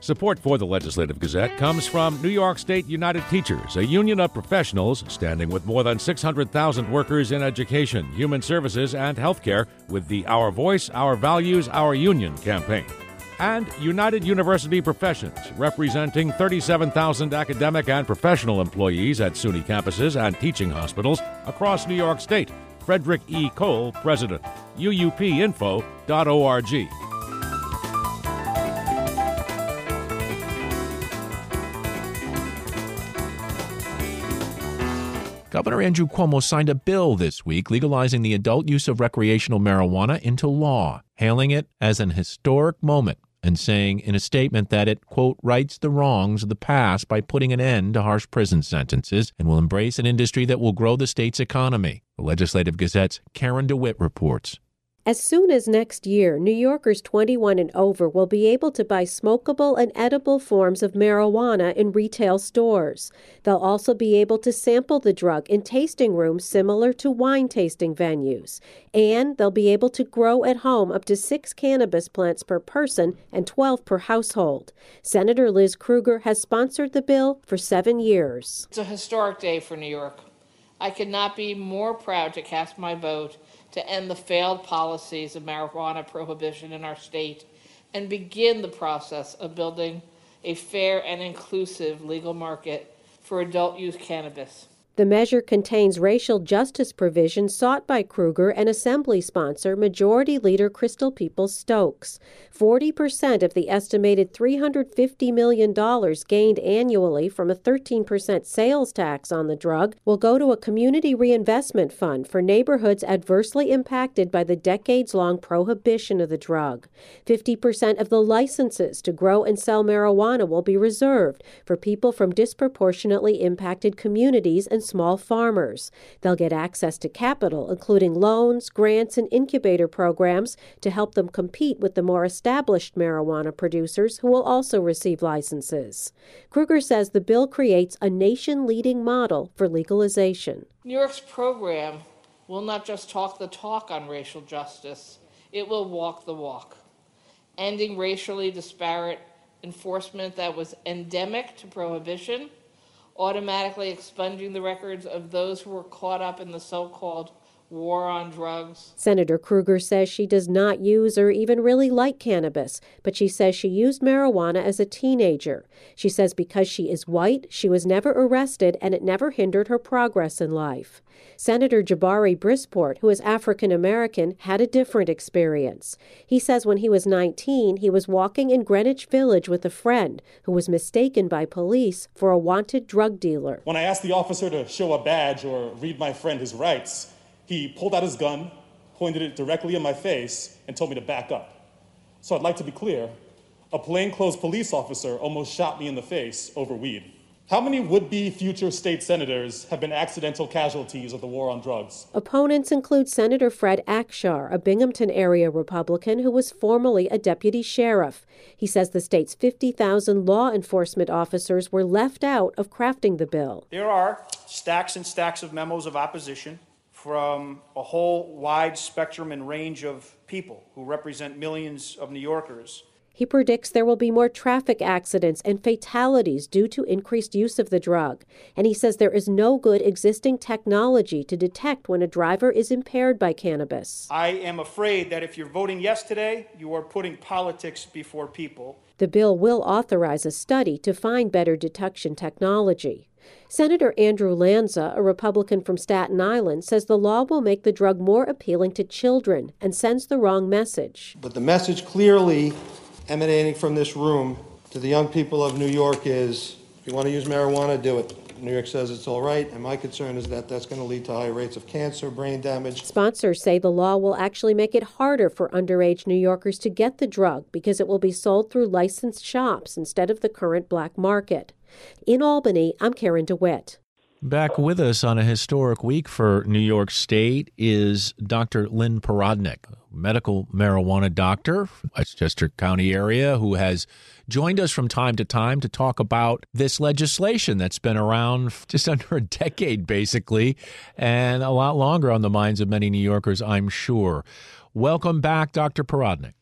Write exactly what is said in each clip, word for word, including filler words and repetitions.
Support for the Legislative Gazette comes from New York State United Teachers, a union of professionals standing with more than six hundred thousand workers in education, human services, and healthcare with the Our Voice, Our Values, Our Union campaign. And United University Professions, representing thirty-seven thousand academic and professional employees at SUNY campuses and teaching hospitals across New York State. Frederick E. Cole, President. U U P info dot org. Governor Andrew Cuomo signed a bill this week legalizing the adult use of recreational marijuana into law, hailing it as an historic moment and saying in a statement that it, quote, rights the wrongs of the past by putting an end to harsh prison sentences and will embrace an industry that will grow the state's economy. The Legislative Gazette's Karen DeWitt reports. As soon as next year, New Yorkers twenty-one and over will be able to buy smokable and edible forms of marijuana in retail stores. They'll also be able to sample the drug in tasting rooms similar to wine tasting venues. And they'll be able to grow at home up to six cannabis plants per person and twelve per household. Senator Liz Krueger has sponsored the bill for seven years. It's a historic day for New York. I could not be more proud to cast my vote to end the failed policies of marijuana prohibition in our state and begin the process of building a fair and inclusive legal market for adult use cannabis. The measure contains racial justice provisions sought by Krueger and Assembly sponsor Majority Leader Crystal Peoples-Stokes. forty percent of the estimated three hundred fifty million dollars gained annually from a thirteen percent sales tax on the drug will go to a community reinvestment fund for neighborhoods adversely impacted by the decades-long prohibition of the drug. fifty percent of the licenses to grow and sell marijuana will be reserved for people from disproportionately impacted communities and small farmers. They'll get access to capital, including loans, grants, and incubator programs to help them compete with the more established marijuana producers who will also receive licenses. Krueger says the bill creates a nation-leading model for legalization. New York's program will not just talk the talk on racial justice, it will walk the walk, ending racially disparate enforcement that was endemic to prohibition, automatically expunging the records of those who were caught up in the so-called war on drugs. Senator Krueger says she does not use or even really like cannabis, but she says she used marijuana as a teenager. She says because she is white, she was never arrested and it never hindered her progress in life. Senator Jabari Brisport, who is African American, had a different experience. He says when he was nineteen, he was walking in Greenwich Village with a friend who was mistaken by police for a wanted drug dealer. When I asked the officer to show a badge or read my friend his rights, he pulled out his gun, pointed it directly in my face, and told me to back up. So I'd like to be clear, a plainclothes police officer almost shot me in the face over weed. How many would-be future state senators have been accidental casualties of the war on drugs? Opponents include Senator Fred Akshar, a Binghamton area Republican who was formerly a deputy sheriff. He says the state's fifty thousand law enforcement officers were left out of crafting the bill. There are stacks and stacks of memos of opposition from a whole wide spectrum and range of people who represent millions of New Yorkers. He predicts there will be more traffic accidents and fatalities due to increased use of the drug. And he says there is no good existing technology to detect when a driver is impaired by cannabis. I am afraid that if you're voting yes today, you are putting politics before people. The bill will authorize a study to find better detection technology. Senator Andrew Lanza, a Republican from Staten Island, says the law will make the drug more appealing to children and sends the wrong message. But the message clearly emanating from this room to the young people of New York is, if you want to use marijuana, do it. New York says it's all right, and my concern is that that's going to lead to high rates of cancer, brain damage. Sponsors say the law will actually make it harder for underage New Yorkers to get the drug because it will be sold through licensed shops instead of the current black market. In Albany, I'm Karen DeWitt. Back with us on a historic week for New York State is Doctor Lynn Porodnik, medical marijuana doctor, Westchester County area, who has joined us from time to time to talk about this legislation that's been around just under a decade, basically, and a lot longer on the minds of many New Yorkers, I'm sure. Welcome back, Doctor Porodnik. Thank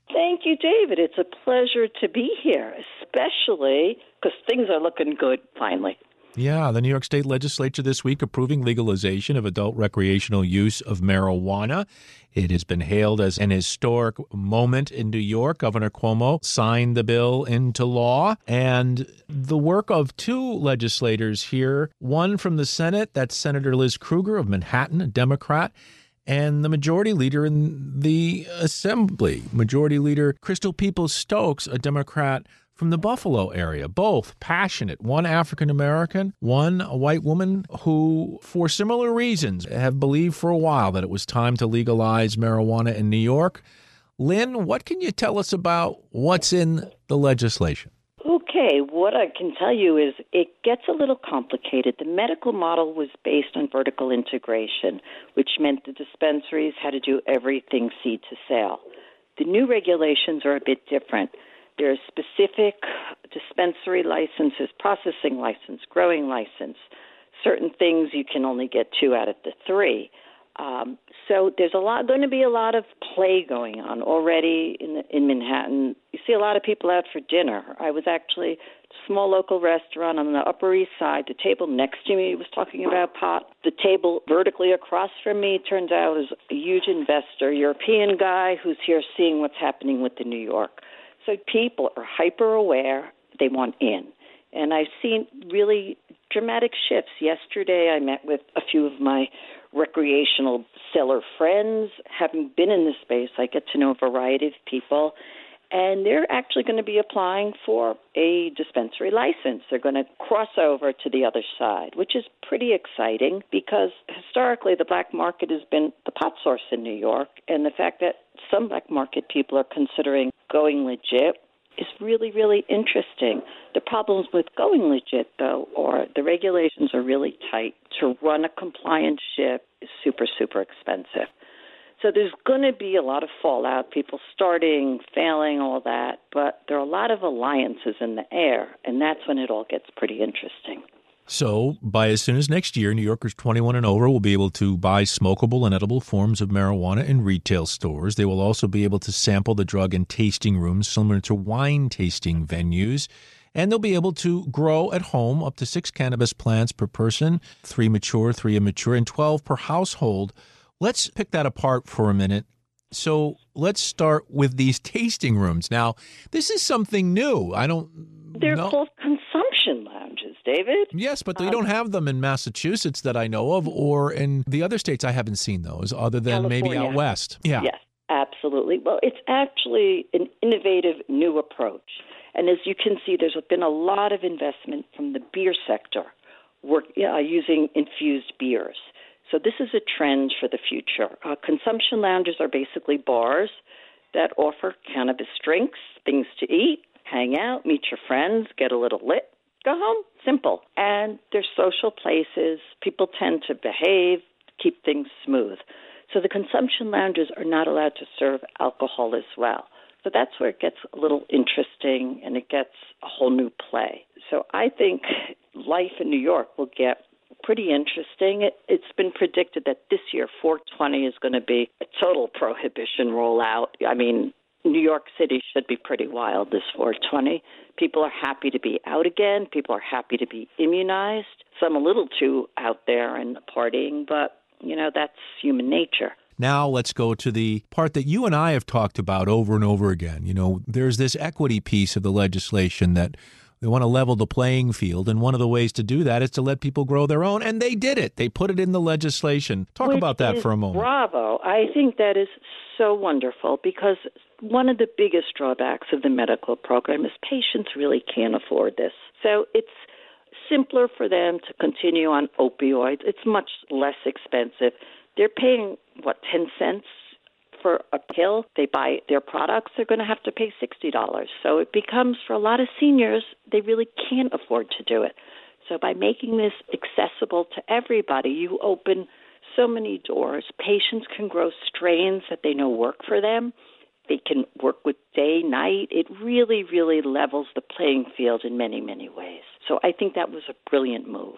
you, David. It's a pleasure to be here, especially because things are looking good finally. Yeah, the New York State Legislature this week approving legalization of adult recreational use of marijuana. It has been hailed as an historic moment in New York. Governor Cuomo signed the bill into law, and the work of two legislators here, one from the Senate, that's Senator Liz Krueger of Manhattan, a Democrat, and the majority leader in the Assembly, Majority Leader Crystal Peoples-Stokes, a Democrat from the Buffalo area, both passionate, one African-American, one a white woman who, for similar reasons, have believed for a while that it was time to legalize marijuana in New York. Lynn, what can you tell us about what's in the legislation? Okay, what I can tell you is it gets a little complicated. The medical model was based on vertical integration, which meant the dispensaries had to do everything seed to sale. The new regulations are a bit different. There are specific dispensary licenses, processing license, growing license. Certain things you can only get two out of the three. Um, so there's a lot going to be a lot of play going on already in the, in Manhattan. You see a lot of people out for dinner. I was actually at a small local restaurant on the Upper East Side. The table next to me was talking about pot. The table vertically across from me turns out is a huge investor, European guy who's here seeing what's happening with the New York. So people are hyper aware. They want in. And I've seen really dramatic shifts. Yesterday, I met with a few of my recreational seller friends. Having been in this space, I get to know a variety of people. And they're actually going to be applying for a dispensary license. They're going to cross over to the other side, which is pretty exciting because historically the black market has been the pot source in New York. And the fact that some black market people are considering going legit is really, really interesting. The problems with going legit, though, are the regulations are really tight. To run a compliant ship is super, super expensive. So there's going to be a lot of fallout, people starting, failing, all that. But there are a lot of alliances in the air, and that's when it all gets pretty interesting. So by as soon as next year, New Yorkers twenty-one and over will be able to buy smokable and edible forms of marijuana in retail stores. They will also be able to sample the drug in tasting rooms similar to wine tasting venues. And they'll be able to grow at home up to six cannabis plants per person, three mature, three immature, and twelve per household. Let's pick that apart for a minute. So let's start with these tasting rooms. Now, this is something new. I don't They're know. called consumption lounges, David. Yes, but they um, don't have them in Massachusetts that I know of, or in the other states. I haven't seen those other than California. maybe out west. Yeah. Yes, absolutely. Well, it's actually an innovative new approach. And as you can see, there's been a lot of investment from the beer sector work, uh, using infused beers. So this is a trend for the future. Uh, consumption lounges are basically bars that offer cannabis drinks, things to eat, hang out, meet your friends, get a little lit, go home. Simple. And they're social places. People tend to behave, keep things smooth. So the consumption lounges are not allowed to serve alcohol as well. So that's where it gets a little interesting and it gets a whole new play. So I think life in New York will get pretty interesting. It, it's been predicted that this year four twenty is going to be a total prohibition rollout. I mean, New York City should be pretty wild this four twenty. People are happy to be out again. People are happy to be immunized. Some a little too out there and partying, but, you know, that's human nature. Now let's go to the part that you and I have talked about over and over again. You know, there's this equity piece of the legislation that they want to level the playing field, and one of the ways to do that is to let people grow their own, and they did it. They put it in the legislation. Talk Which about that is for a moment. Bravo. I think that is so wonderful because one of the biggest drawbacks of the medical program is patients really can't afford this. So it's simpler for them to continue on opioids. It's much less expensive. They're paying, what, ten cents for a pill? They buy their products, they're going to have to pay sixty dollars. So it becomes, for a lot of seniors, they really can't afford to do it. So by making this accessible to everybody, you open so many doors. Patients can grow strains that they know work for them. They can work with day, night. It really, really levels the playing field in many, many ways. So I think that was a brilliant move.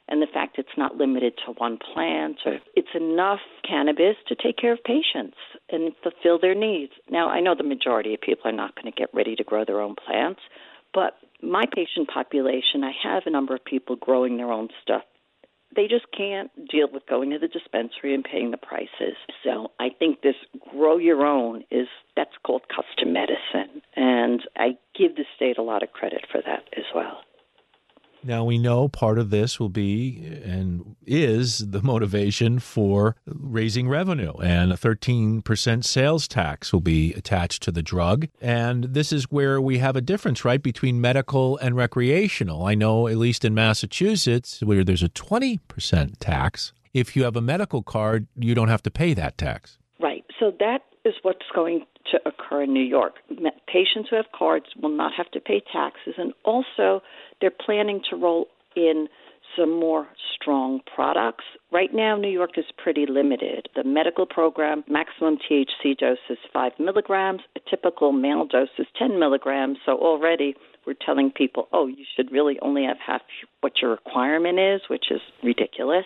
and the fact it's not limited to one plant, or it's enough cannabis to take care of patients and fulfill their needs. Now, I know the majority of people are not going to get ready to grow their own plants, but my patient population, I have a number of people growing their own stuff. They just can't deal with going to the dispensary and paying the prices. So I think this grow your own is, that's called custom medicine. And I give the state a lot of credit for that as well. Now, we know part of this will be and is the motivation for raising revenue, and a thirteen percent sales tax will be attached to the drug. And this is where we have a difference, right, between medical and recreational. I know, at least in Massachusetts, where there's a twenty percent tax. If you have a medical card, you don't have to pay that tax. Right. So that is what's going to occur in New York. Patients who have cards will not have to pay taxes, and also they're planning to roll in some more strong products. Right now, New York is pretty limited. The medical program, maximum T H C dose is five milligrams. A typical male dose is ten milligrams. So already we're telling people, oh, you should really only have half what your requirement is, which is ridiculous.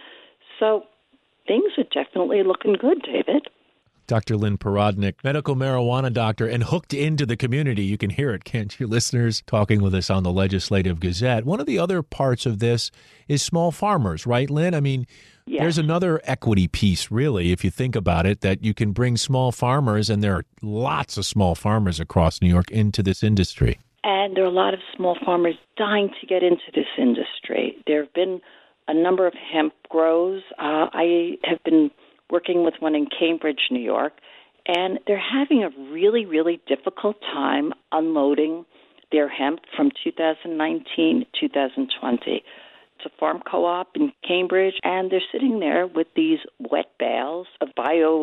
So things are definitely looking good, David. Doctor Lynn Porodnik, medical marijuana doctor, and hooked into the community. You can hear it, can't you, listeners, talking with us on the Legislative Gazette. One of the other parts of this is small farmers, right, Lynn? I mean, yes. There's another equity piece, really, if you think about it, that you can bring small farmers, and there are lots of small farmers across New York, into this industry. And there are a lot of small farmers dying to get into this industry. There have been a number of hemp grows. Uh, I have been working with one in Cambridge, New York, and they're having a really, really difficult time unloading their hemp from two thousand nineteen to two thousand twenty. It's a farm co-op in Cambridge, and they're sitting there with these wet bales of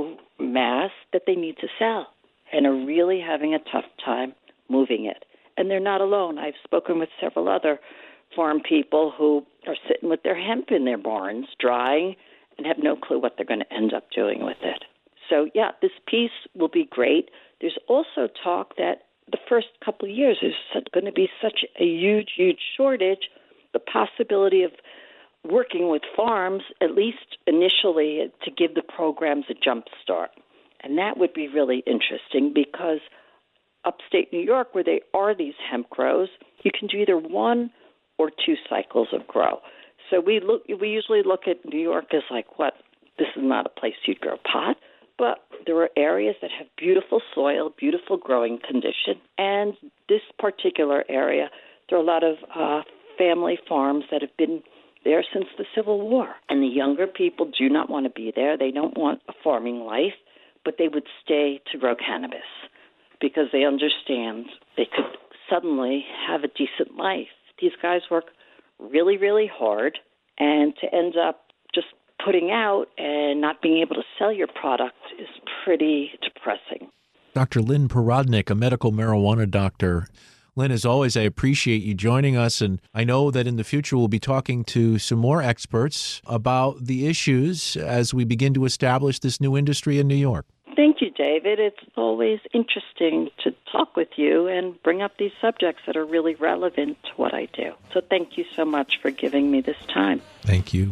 biomass that they need to sell and are really having a tough time moving it. And they're not alone. I've spoken with several other farm people who are sitting with their hemp in their barns, drying, and have no clue what they're going to end up doing with it. So, yeah, this piece will be great. There's also talk that the first couple of years is going to be such a huge, huge shortage, the possibility of working with farms, at least initially, to give the programs a jump start. And that would be really interesting because upstate New York, where they are these hemp grows, you can do either one or two cycles of grow. So we look. We usually look at New York as like, what, this is not a place you'd grow pot, but there are areas that have beautiful soil, beautiful growing condition. And this particular area, there are a lot of uh, family farms that have been there since the Civil War. And the younger people do not want to be there. They don't want a farming life, but they would stay to grow cannabis because they understand they could suddenly have a decent life. These guys work really, really hard, and to end up just putting out and not being able to sell your product is pretty depressing. Doctor Lynn Porodnik, a medical marijuana doctor. Lynn, as always, I appreciate you joining us, and I know that in the future we'll be talking to some more experts about the issues as we begin to establish this new industry in New York. Thank you, David. It's always interesting to talk with you and bring up these subjects that are really relevant to what I do. So thank you so much for giving me this time. Thank you.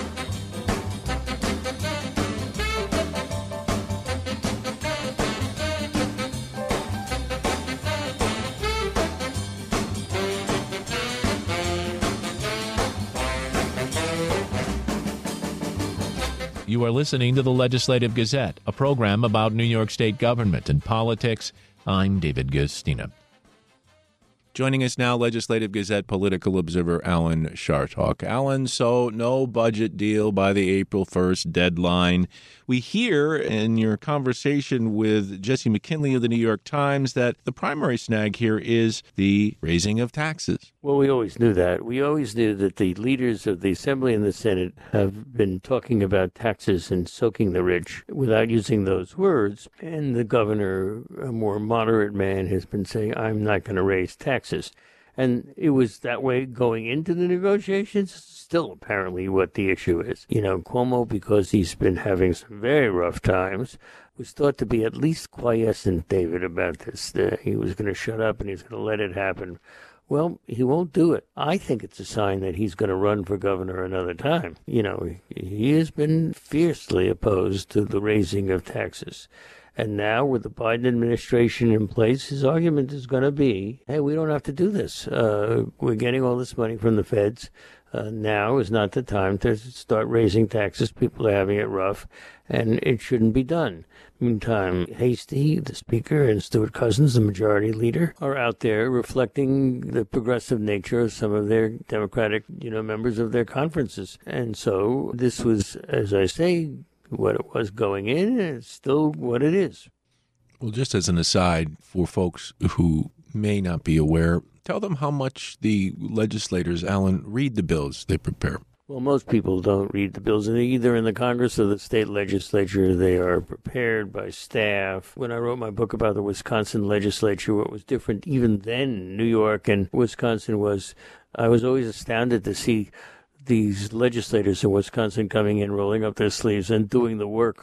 You are listening to the Legislative Gazette, a program about New York State government and politics. I'm David Guistina. Joining us now, Legislative Gazette political observer Alan Chartock. Alan, so no budget deal by the April first deadline. We hear in your conversation with Jesse McKinley of the New York Times that the primary snag here is the raising of taxes. Well, we always knew that. We always knew that the leaders of the Assembly and the Senate have been talking about taxes and soaking the rich without using those words. And the governor, a more moderate man, has been saying, I'm not going to raise taxes. And it was that way going into the negotiations, still apparently what the issue is. You know, Cuomo, because he's been having some very rough times, was thought to be at least quiescent, David, about this. Uh, he was going to shut up and he was going to let it happen. Well, he won't do it. I think it's a sign that he's going to run for governor another time. You know, he has been fiercely opposed to the raising of taxes. And now with the Biden administration in place, his argument is going to be, hey, we don't have to do this. Uh, we're getting all this money from the feds. Uh, now is not the time to start raising taxes. People are having it rough, and it shouldn't be done. Meantime, Hastie, the Speaker, and Stuart Cousins, the Majority Leader, are out there reflecting the progressive nature of some of their Democratic, you know, members of their conferences. And so this was, as I say, what it was going in, and it's still what it is. Well, just as an aside, for folks who may not be aware, tell them how much the legislators, Alan, read the bills they prepare. Well, most people don't read the bills, either in the Congress or the state legislature. They are prepared by staff. When I wrote my book about the Wisconsin legislature, what was different even then, New York and Wisconsin, was I was always astounded to see these legislators in Wisconsin coming in, rolling up their sleeves and doing the work.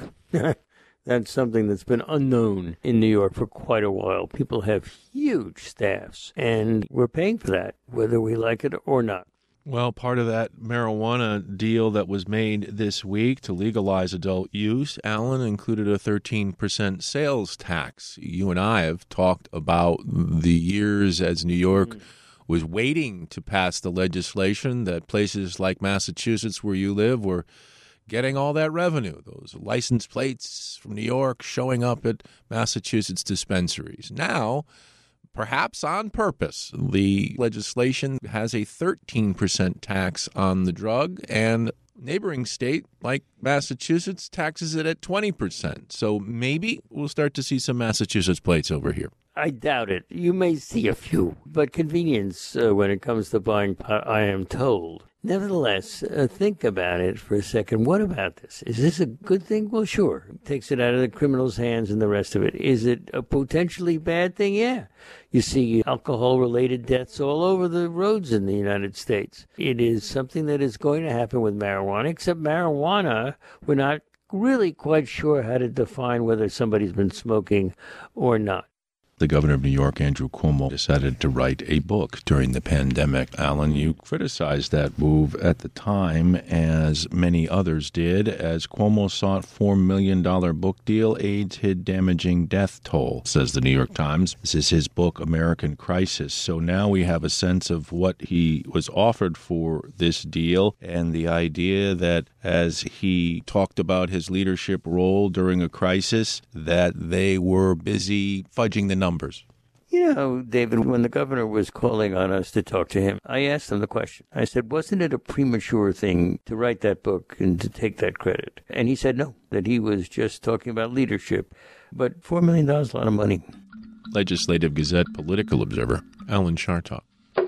That's something that's been unknown in New York for quite a while. People have huge staffs, and we're paying for that, whether we like it or not. Well, part of that marijuana deal that was made this week to legalize adult use, Alan, included a thirteen percent sales tax. You and I have talked about the years as New York mm. was waiting to pass the legislation, that places like Massachusetts, where you live, were getting all that revenue, those license plates from New York showing up at Massachusetts dispensaries. Now, perhaps on purpose, the legislation has a thirteen percent tax on the drug, and neighboring state like Massachusetts taxes it at twenty percent. So maybe we'll start to see some Massachusetts plates over here. I doubt it. You may see a few, but convenience uh, when it comes to buying pot, I am told. Nevertheless, uh, think about it for a second. What about this? Is this a good thing? Well, sure. It takes it out of the criminal's hands and the rest of it. Is it a potentially bad thing? Yeah. You see alcohol-related deaths all over the roads in the United States. It is something that is going to happen with marijuana, except marijuana, we're not really quite sure how to define whether somebody's been smoking or not. The governor of New York, Andrew Cuomo, decided to write a book during the pandemic. Alan, you criticized that move at the time, as many others did, as Cuomo sought four million dollars book deal. AIDS hid damaging death toll, says the New York Times. This is his book, American Crisis. So now we have a sense of what he was offered for this deal, and the idea that as he talked about his leadership role during a crisis, that they were busy fudging the numbers. Numbers. You know, David, when the governor was calling on us to talk to him, I asked him the question. I said, wasn't it a premature thing to write that book and to take that credit? And he said no, that he was just talking about leadership. But four million dollars is a lot of money. Legislative Gazette political observer Alan Chartock.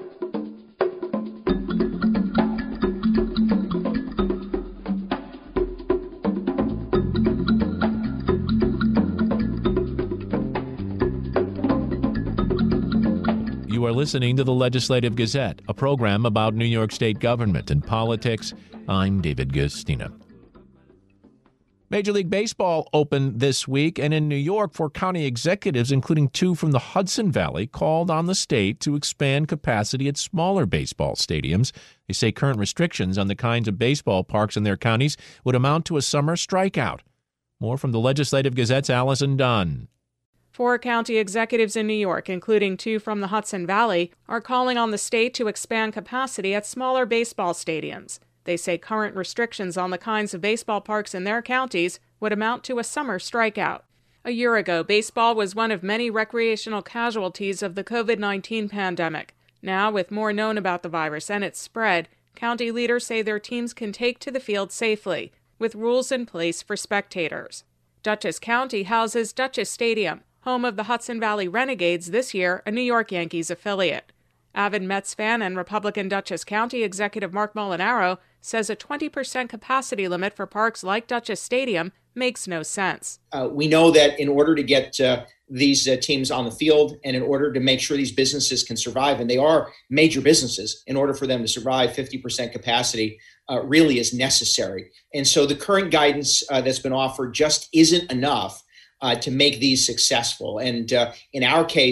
You are listening to the Legislative Gazette, a program about New York State government and politics. I'm David Guistina. Major League Baseball opened this week, and in New York, four county executives, including two from the Hudson Valley, called on the state to expand capacity at smaller baseball stadiums. They say current restrictions on the kinds of baseball parks in their counties would amount to a summer strikeout. More from the Legislative Gazette's Allison Dunn. Four county executives in New York, including two from the Hudson Valley, are calling on the state to expand capacity at smaller baseball stadiums. They say current restrictions on the kinds of baseball parks in their counties would amount to a summer strikeout. A year ago, baseball was one of many recreational casualties of the covid nineteen pandemic. Now, with more known about the virus and its spread, county leaders say their teams can take to the field safely, with rules in place for spectators. Dutchess County houses Dutchess Stadium, home of the Hudson Valley Renegades, this year a New York Yankees affiliate. Avid Mets fan and Republican Dutchess County Executive Mark Molinaro says a twenty percent capacity limit for parks like Dutchess Stadium makes no sense. Uh, we know that in order to get uh, these uh, teams on the field and in order to make sure these businesses can survive, and they are major businesses, in order for them to survive, fifty percent capacity uh, really is necessary. And so the current guidance uh, that's been offered just isn't enough Uh, to make these successful. And uh, in our case,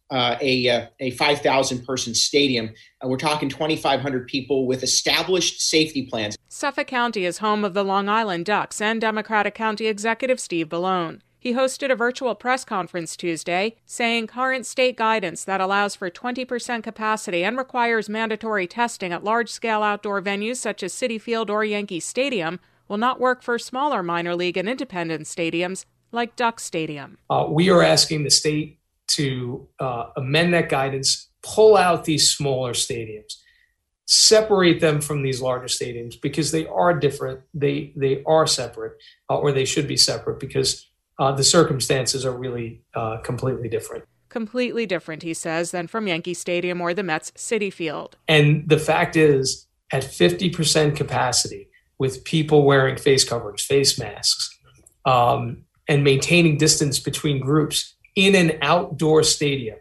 uh, a, uh, a five thousand person stadium. Uh, we're talking twenty-five hundred people with established safety plans. Suffolk County is home of the Long Island Ducks and Democratic County Executive Steve Bellone. He hosted a virtual press conference Tuesday, saying current state guidance that allows for twenty percent capacity and requires mandatory testing at large-scale outdoor venues such as Citi Field or Yankee Stadium will not work for smaller minor league and independent stadiums like Duck Stadium. Uh, we are asking the state to uh, amend that guidance, pull out these smaller stadiums, separate them from these larger stadiums because they are different. They they are separate, uh, or they should be separate because uh, the circumstances are really uh, completely different. Completely different, he says, than from Yankee Stadium or the Mets Citi Field. And the fact is, at fifty percent capacity, with people wearing face coverings, face masks, um, and maintaining distance between groups in an outdoor stadium,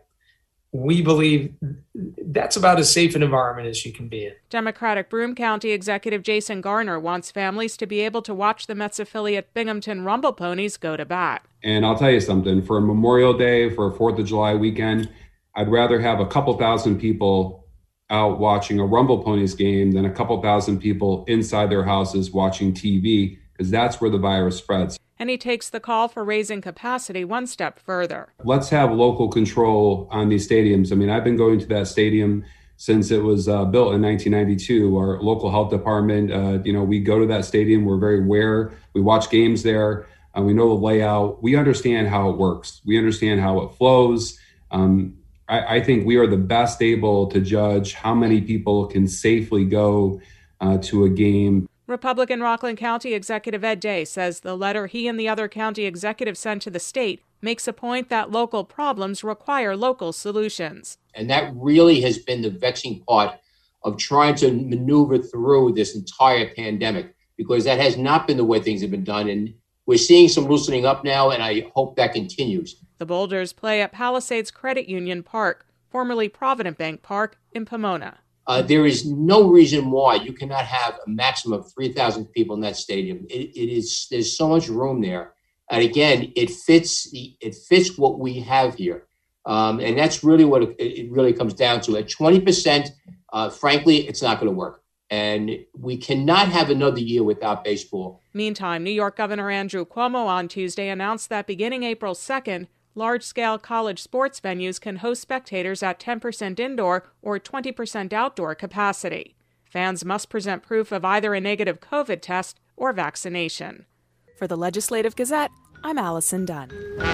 we believe that's about as safe an environment as you can be in. Democratic Broome County Executive Jason Garner wants families to be able to watch the Mets affiliate Binghamton Rumble Ponies go to bat. And I'll tell you something, for a Memorial Day, for a fourth of July weekend, I'd rather have a couple thousand people out watching a Rumble Ponies game than a couple thousand people inside their houses watching T V, because that's where the virus spreads. And he takes the call for raising capacity one step further. Let's have local control on these stadiums. I mean, I've been going to that stadium since it was uh, built in nineteen ninety-two. Our local health department, uh, you know, we go to that stadium. We're very aware. We watch games there. Uh, we know the layout. We understand how it works. We understand how it flows. Um, I, I think we are the best able to judge how many people can safely go uh, to a game. Republican Rockland County Executive Ed Day says the letter he and the other county executives sent to the state makes a point that local problems require local solutions. And that really has been the vexing part of trying to maneuver through this entire pandemic, because that has not been the way things have been done. And we're seeing some loosening up now, and I hope that continues. The Boulders play at Palisades Credit Union Park, formerly Provident Bank Park, in Pomona. Uh, there is no reason why you cannot have a maximum of three thousand people in that stadium. It, it is, there's so much room there. And again, it fits the, it fits what we have here. Um, and that's really what it, it really comes down to. At twenty percent, uh, frankly, it's not going to work. And we cannot have another year without baseball. Meantime, New York Governor Andrew Cuomo on Tuesday announced that beginning April second, large-scale college sports venues can host spectators at ten percent indoor or twenty percent outdoor capacity. Fans must present proof of either a negative COVID test or vaccination. For the Legislative Gazette, I'm Allison Dunn.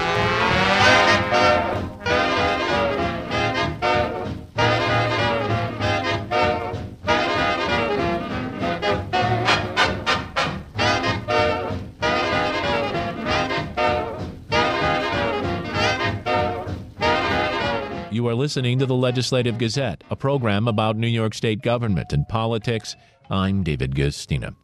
You are listening to the Legislative Gazette, a program about New York State government and politics. I'm David Guistina.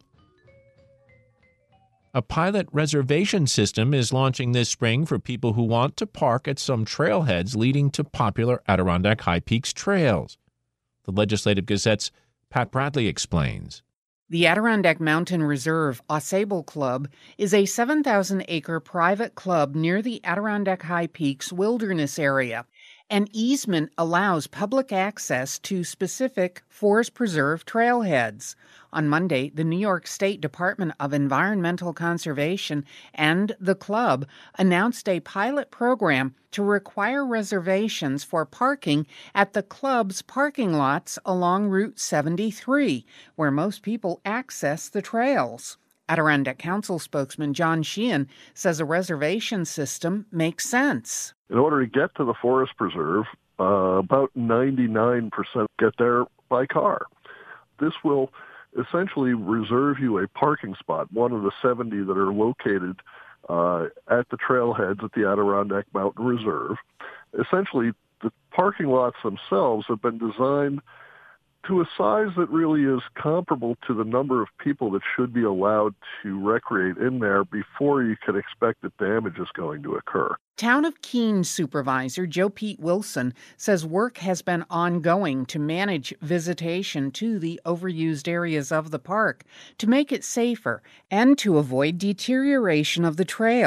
A pilot reservation system is launching this spring for people who want to park at some trailheads leading to popular Adirondack High Peaks trails. The Legislative Gazette's Pat Bradley explains. The Adirondack Mountain Reserve Ausable Club is a seven thousand acre private club near the Adirondack High Peaks wilderness area. An easement allows public access to specific Forest Preserve trailheads. On Monday, the New York State Department of Environmental Conservation and the club announced a pilot program to require reservations for parking at the club's parking lots along Route seventy-three, where most people access the trails. Adirondack Council spokesman John Sheehan says a reservation system makes sense. In order to get to the Forest Preserve, uh, about ninety-nine percent get there by car. This will essentially reserve you a parking spot, one of the seventy that are located uh, at the trailheads at the Adirondack Mountain Reserve. Essentially, the parking lots themselves have been designed to a size that really is comparable to the number of people that should be allowed to recreate in there before you can expect that damage is going to occur. Town of Keene Supervisor Joe Pete Wilson says work has been ongoing to manage visitation to the overused areas of the park, to make it safer, and to avoid deterioration of the trails.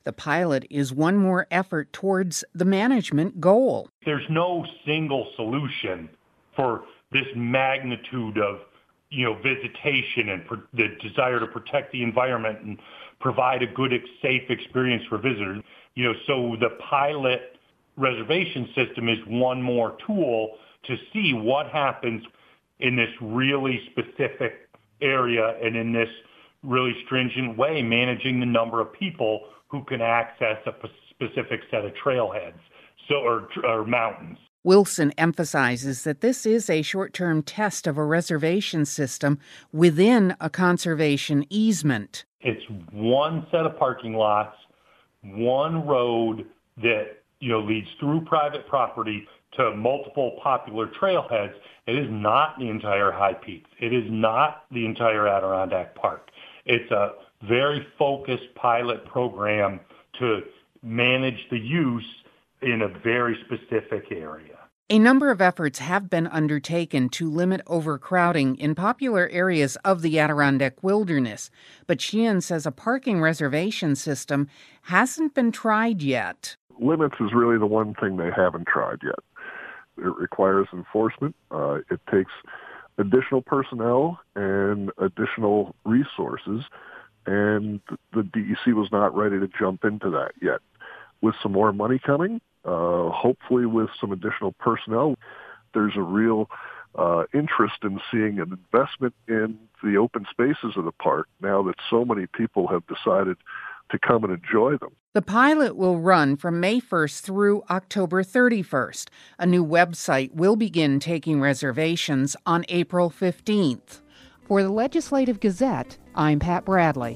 The pilot is one more effort towards the management goal. There's no single solution for this magnitude of, you know, visitation and pr- the desire to protect the environment and provide a good, safe experience for visitors. You know, so the pilot reservation system is one more tool to see what happens in this really specific area and in this really stringent way, managing the number of people who can access a p- specific set of trailheads so or, or mountains. Wilson emphasizes that this is a short-term test of a reservation system within a conservation easement. It's one set of parking lots, one road that, you know, leads through private property to multiple popular trailheads. It is not the entire High Peaks. It is not the entire Adirondack Park. It's a very focused pilot program to manage the use in a very specific area. A number of efforts have been undertaken to limit overcrowding in popular areas of the Adirondack wilderness, but Sheehan says a parking reservation system hasn't been tried yet. Limits is really the one thing they haven't tried yet. It requires enforcement. Uh, it takes additional personnel and additional resources, and the D E C was not ready to jump into that yet. With some more money coming, uh, hopefully with some additional personnel, there's a real uh, interest in seeing an investment in the open spaces of the park now that so many people have decided to come and enjoy them. The pilot will run from May first through October thirty-first. A new website will begin taking reservations on April fifteenth. For the Legislative Gazette, I'm Pat Bradley.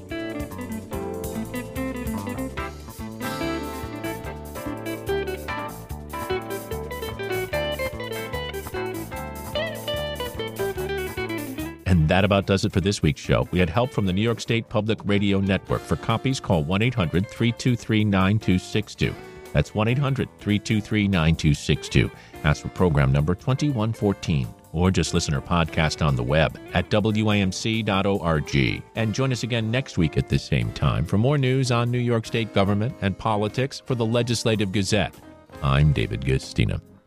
And that about does it for this week's show. We had help from the New York State Public Radio Network. For copies, call one eight hundred three two three nine two six two. That's one eight hundred three two three nine two six two. Ask for program number twenty-one fourteen. Or just listen or podcast on the web at W A M C dot org. And join us again next week at the same time for more news on New York State government and politics for the Legislative Gazette. I'm David Guistina.